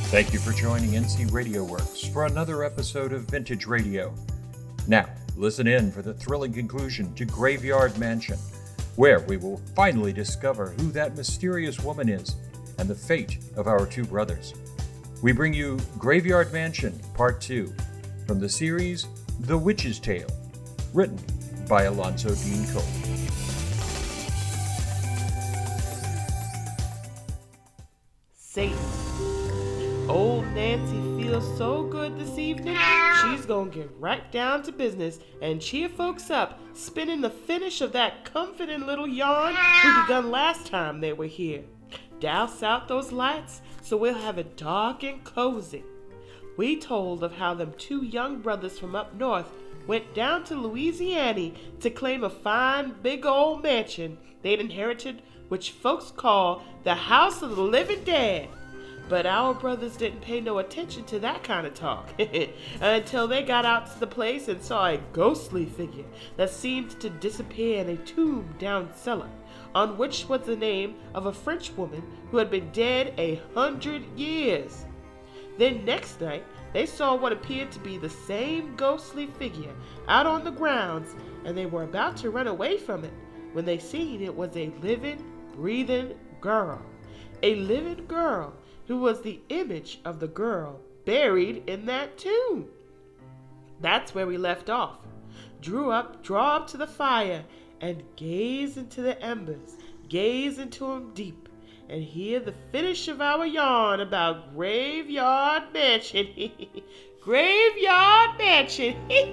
Thank you for joining NC Radio Works for another episode of Vintage Radio. Now, listen in for the thrilling conclusion to Graveyard Mansion, where we will finally discover who that mysterious woman is and the fate of our two brothers. We bring you Graveyard Mansion Part 2 from the series The Witch's Tale, written by Alonzo Dean Cole. Satan. Old Nancy feels so good this evening, she's gonna get right down to business and cheer folks up, spinning the finish of that comforting little yarn we begun last time they were here. Douse out those lights so we'll have it dark and cozy. We told of how them two young brothers from up north went down to Louisiana to claim a fine big old mansion they'd inherited, which folks call the House of the Living Dead. But our brothers didn't pay no attention to that kind of talk until they got out to the place and saw a ghostly figure that seemed to disappear in a tomb down cellar, on which was the name of a French woman who had been dead 100 years. Then next night, they saw what appeared to be the same ghostly figure out on the grounds, and they were about to run away from it when they seen it was a living, breathing girl. A living girl who was the image of the girl buried in that tomb. That's where we left off. Draw up to the fire and gaze into the embers, gaze into them deep, and hear the finish of our yarn about Graveyard Mansion. Graveyard Mansion.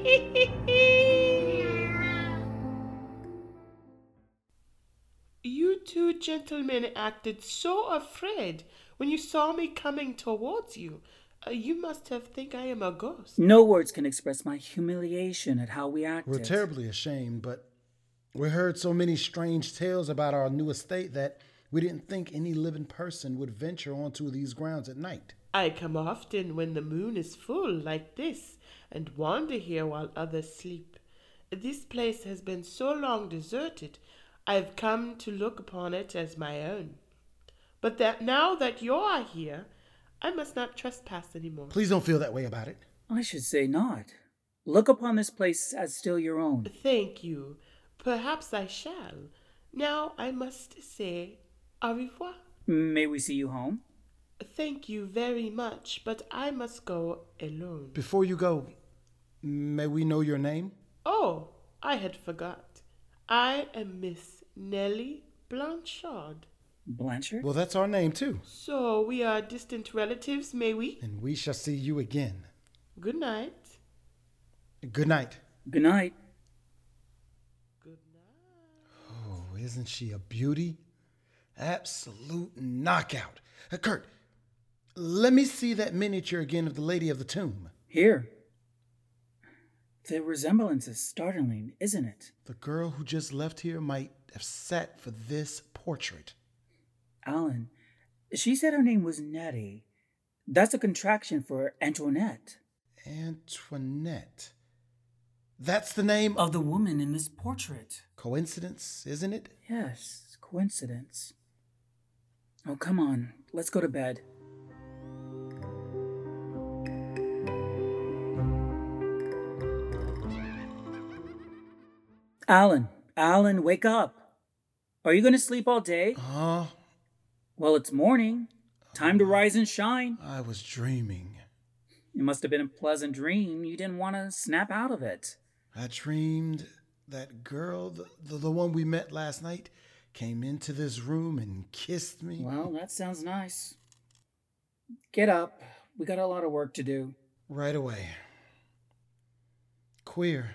You two gentlemen acted so afraid when you saw me coming towards you. You must have think I am a ghost. No words can express my humiliation at how we acted. We're terribly ashamed, but we heard so many strange tales about our new estate that we didn't think any living person would venture onto these grounds at night. I come often when the moon is full like this and wander here while others sleep. This place has been so long deserted, I've come to look upon it as my own. But that now that you are here, I must not trespass anymore. Please don't feel that way about it. I should say not. Look upon this place as still your own. Thank you. Perhaps I shall. Now I must say au revoir. May we see you home? Thank you very much, but I must go alone. Before you go, may we know your name? Oh, I had forgot. I am Miss Nellie Blanchard. Blanchard? Well, that's our name, too. So we are distant relatives, may we? And we shall see you again. Good night. Good night. Good night. Good night. Oh, isn't she a beauty? Absolute knockout. Kurt, let me see that miniature again of the Lady of the Tomb. Here. The resemblance is startling, isn't it? The girl who just left here might have sat for this portrait. Alan, she said her name was Nettie. That's a contraction for Antoinette. Antoinette. That's the name Of the woman in this portrait. Coincidence, isn't it? Yes, coincidence. Oh, come on. Let's go to bed. Alan, wake up. Are you going to sleep all day? Well, it's morning. Time to rise and shine. I was dreaming. It must have been a pleasant dream. You didn't want to snap out of it. I dreamed that girl, the one we met last night, came into this room and kissed me. Well, that sounds nice. Get up. We got a lot of work to do. Right away. Queer.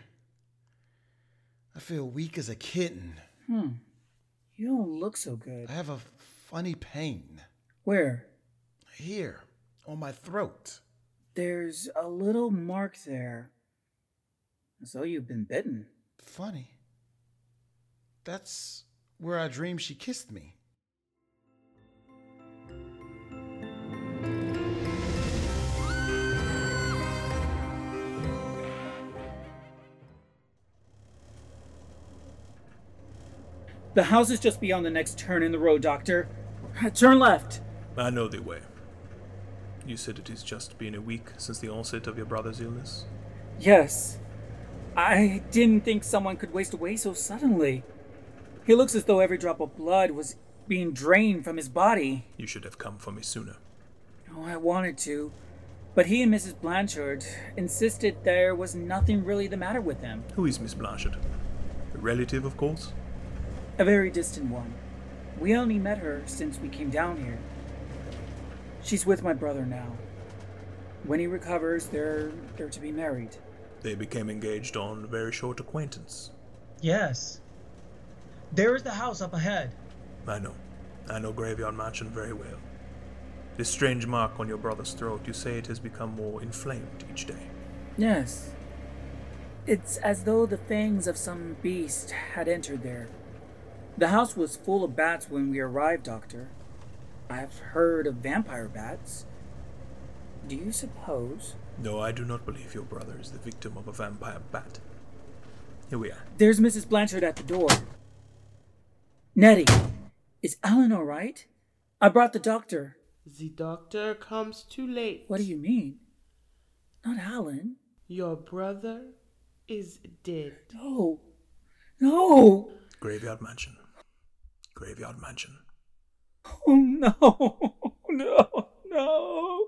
I feel weak as a kitten. You don't look so good. I have a funny pain. Where? Here, on my throat. There's a little mark there. As though you've been bitten. Funny. That's where I dreamed she kissed me. The house is just beyond the next turn in the road, Doctor. Turn left. I know the way. You said it is just been a week since the onset of your brother's illness? Yes. I didn't think someone could waste away so suddenly. He looks as though every drop of blood was being drained from his body. You should have come for me sooner. Oh, I wanted to, but he and Mrs. Blanchard insisted there was nothing really the matter with him. Who is Miss Blanchard? A relative, of course? A very distant one. We only met her since we came down here. She's with my brother now. When he recovers, they're to be married. They became engaged on very short acquaintance. Yes. There is the house up ahead. I know Graveyard Mansion very well. This strange mark on your brother's throat, you say it has become more inflamed each day. Yes. It's as though the fangs of some beast had entered there. The house was full of bats when we arrived, Doctor. I've heard of vampire bats. Do you suppose? No, I do not believe your brother is the victim of a vampire bat. Here we are. There's Mrs. Blanchard at the door. Nettie, is Alan all right? I brought the doctor. The doctor comes too late. What do you mean? Not Alan. Your brother is dead. No. No. Graveyard Mansion. Graveyard Mansion. Oh, no. No. No.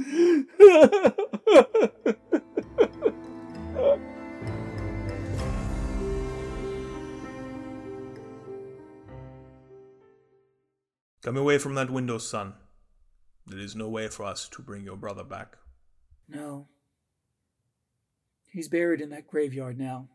Come away from that window, son. There is no way for us to bring your brother back. No. He's buried in that graveyard now.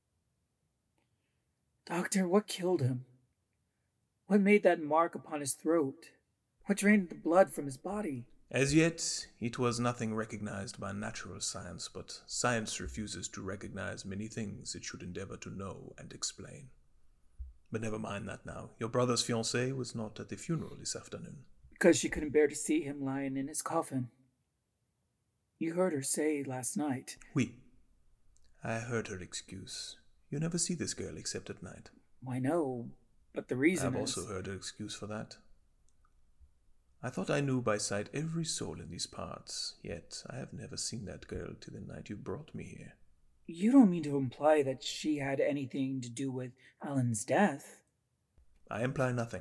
Doctor, what killed him? What made that mark upon his throat? What drained the blood from his body? As yet, it was nothing recognized by natural science, but science refuses to recognize many things it should endeavor to know and explain. But never mind that now. Your brother's fiancée was not at the funeral this afternoon. Because she couldn't bear to see him lying in his coffin. You heard her say last night. Oui. I heard her excuse. You never see this girl except at night. I know, but the reason I've also heard her excuse for that. I thought I knew by sight every soul in these parts, yet I have never seen that girl till the night you brought me here. You don't mean to imply that she had anything to do with Alan's death? I imply nothing.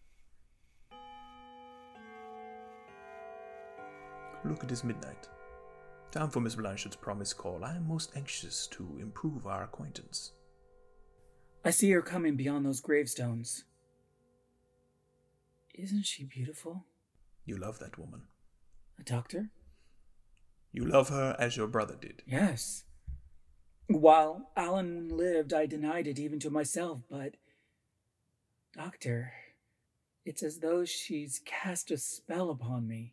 Look, it is midnight. Time for Miss Blanchard's promise call. I am most anxious to improve our acquaintance. I see her coming beyond those gravestones. Isn't she beautiful? You love that woman. A doctor? You love her as your brother did. Yes. While Alan lived, I denied it even to myself, but... Doctor, it's as though she's cast a spell upon me.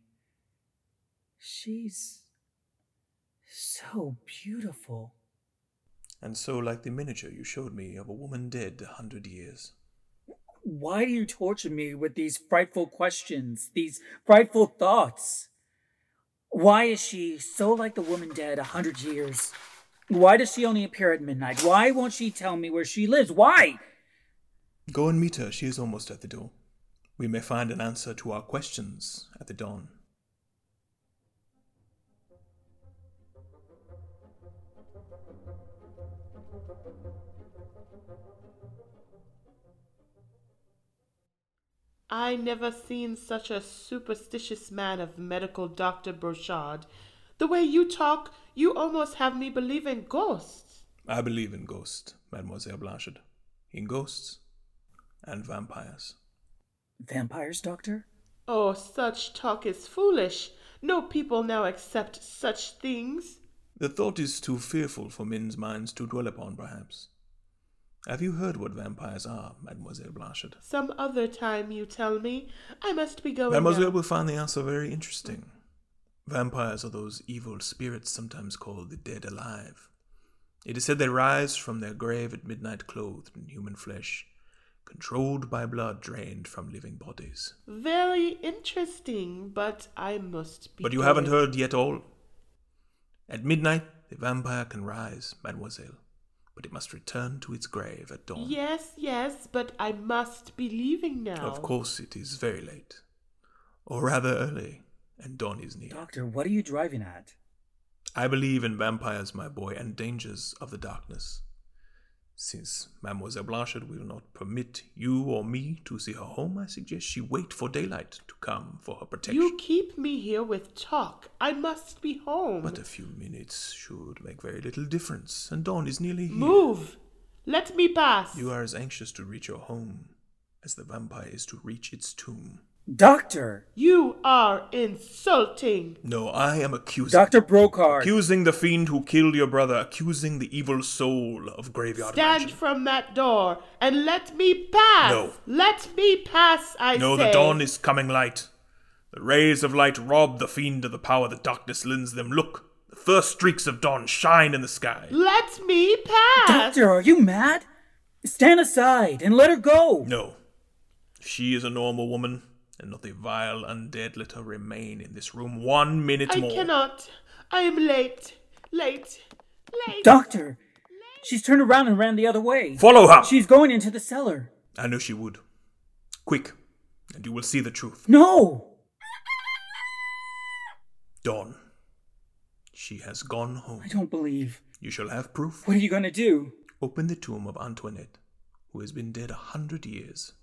She's so beautiful. And so like the miniature you showed me of a woman dead 100 years. Why do you torture me with these frightful questions, these frightful thoughts? Why is she so like the woman dead 100 years? Why does she only appear at midnight? Why won't she tell me where she lives? Why? Go and meet her. She is almost at the door. We may find an answer to our questions at the dawn. I never seen such a superstitious man of medical Dr. Brochard. The way you talk, you almost have me believe in ghosts. I believe in ghosts, Mademoiselle Blanchard. In ghosts and vampires. Vampires, Doctor? Oh, such talk is foolish. No people now accept such things. The thought is too fearful for men's minds to dwell upon, perhaps. Have you heard what vampires are, Mademoiselle Blanchard? Some other time you tell me. I must be going Mademoiselle now. will find the answer very interesting. Vampires are those evil spirits sometimes called the dead alive. It is said they rise from their grave at midnight clothed in human flesh, controlled by blood drained from living bodies. Very interesting, but I must be But you going. haven't heard yet all. At midnight, the vampire can rise, Mademoiselle, but it must return to its grave at dawn. Yes, but I must be leaving now. Of course, it is very late. Or rather early, and dawn is near. Doctor, what are you driving at? I believe in vampires, my boy, and dangers of the darkness. Since Mademoiselle Blanchard will not permit you or me to see her home, I suggest she wait for daylight to come for her protection. You keep me here with talk. I must be home. But a few minutes should make very little difference, and dawn is nearly here. Move! Let me pass. You are as anxious to reach your home as the vampire is to reach its tomb. Doctor! You are insulting. No, I am accusing. Dr. Brokard! Accusing the fiend who killed your brother, accusing the evil soul of Graveyard Stand Mansion. from that door and let me pass. No. Let me pass, I No, say. the dawn is coming light. The rays of light rob the fiend of the power that darkness lends them. Look, the first streaks of dawn shine in the sky. Let me pass. Doctor, are you mad? Stand aside and let her go. No. She is a normal woman, and not a vile undead. Let her remain in this room 1 minute more. I cannot. I am late. Late. Doctor, she's turned around and ran the other way. Follow her! She's going into the cellar. I knew she would. Quick, and you will see the truth. No! Dawn. She has gone home. I don't believe. You shall have proof. What are you going to do? Open the tomb of Antoinette, who has been dead 100 years.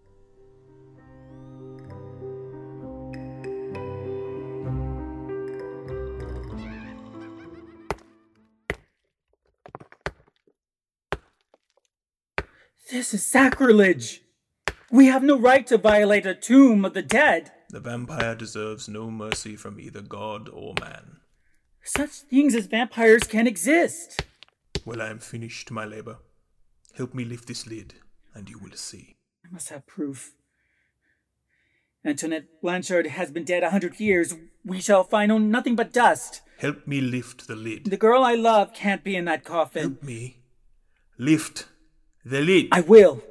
This is sacrilege. We have no right to violate a tomb of the dead. The vampire deserves no mercy from either god or man. Such things as vampires can exist. Well, I am finished my labor. Help me lift this lid, and you will see. I must have proof. Antoinette Blanchard has been dead 100 years. We shall find nothing but dust. Help me lift the lid. The girl I love can't be in that coffin. Help me lift the lid. I will.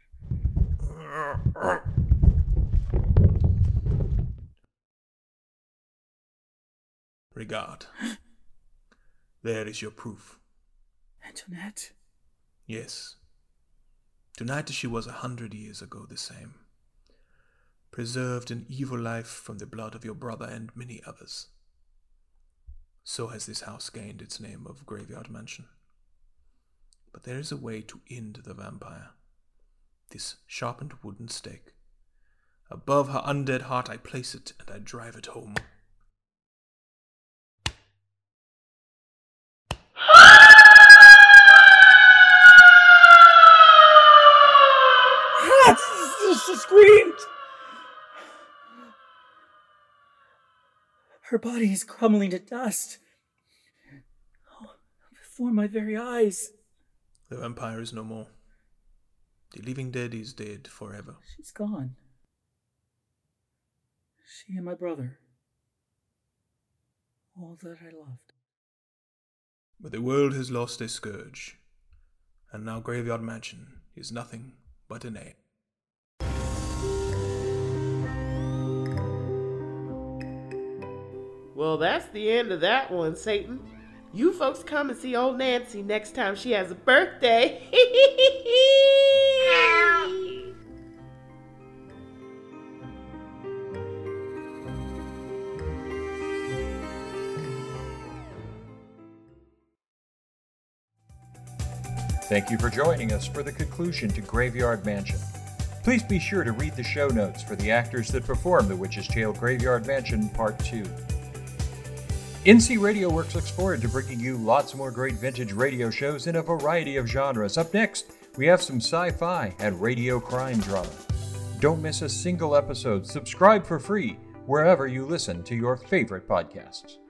Regard. There is your proof. Antoinette? Yes. Tonight she was 100 years ago the same. Preserved an evil life from the blood of your brother and many others. So has this house gained its name of Graveyard Mansion. But there is a way to end the vampire. This sharpened wooden stake. Above her undead heart I place it, and I drive it home. She screamed! Her body is crumbling to dust. Oh, before my very eyes. The vampire is no more. The living dead is dead forever. She's gone. She and my brother. All that I loved. But the world has lost a scourge, and now Graveyard Mansion is nothing but a name. Well, that's the end of that one, Satan. You folks come and see old Nancy next time she has a birthday. Thank you for joining us for the conclusion to Graveyard Mansion. Please be sure to read the show notes for the actors that perform The Witch's Tale Graveyard Mansion Part 2. NC Radio Works looks forward to bringing you lots more great vintage radio shows in a variety of genres. Up next, we have some sci-fi and radio crime drama. Don't miss a single episode. Subscribe for free wherever you listen to your favorite podcasts.